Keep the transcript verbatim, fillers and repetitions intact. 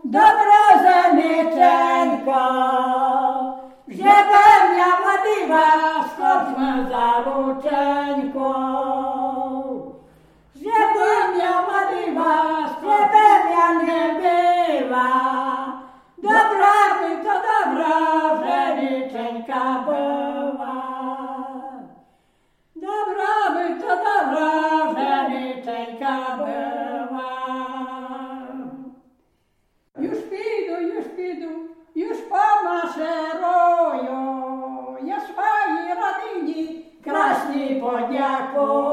dobro żeniczynko, żeby miała diwa skoczmy za ruczeńką. Żeby miała diwa, żeby ja nie była, dobra by to dobra żeniczynka była. Dobra by to dobra żeniczynka była. Już pidu, już pidu, już pomaszerują, ja swojej rodzinie kraśnie podziękuję.